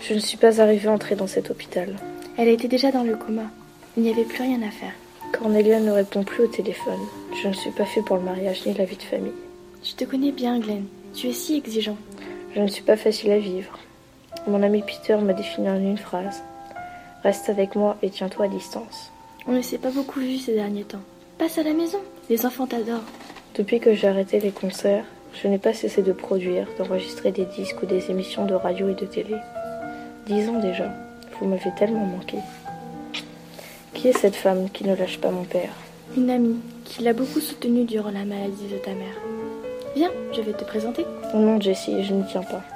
Je ne suis pas arrivée à entrer dans cet hôpital. Elle était déjà dans le coma. Il n'y avait plus rien à faire. Cornelia ne répond plus au téléphone. Je ne suis pas fait pour le mariage ni la vie de famille. Je te connais bien, Glenn. Tu es si exigeant. Je ne suis pas facile à vivre. Mon ami Peter m'a défini en une phrase. Reste avec moi et tiens-toi à distance. On ne s'est pas beaucoup vu ces derniers temps. Passe à la maison. Les enfants t'adorent. Depuis que j'ai arrêté les concerts, je n'ai pas cessé de produire, d'enregistrer des disques ou des émissions de radio et de télé. 10 ans déjà. Vous m'avez tellement manqué. Qui est cette femme qui ne lâche pas mon père? Une amie qui l'a beaucoup soutenue durant la maladie de ta mère. Viens, je vais te présenter. Non, Jessie, je n'y tiens pas.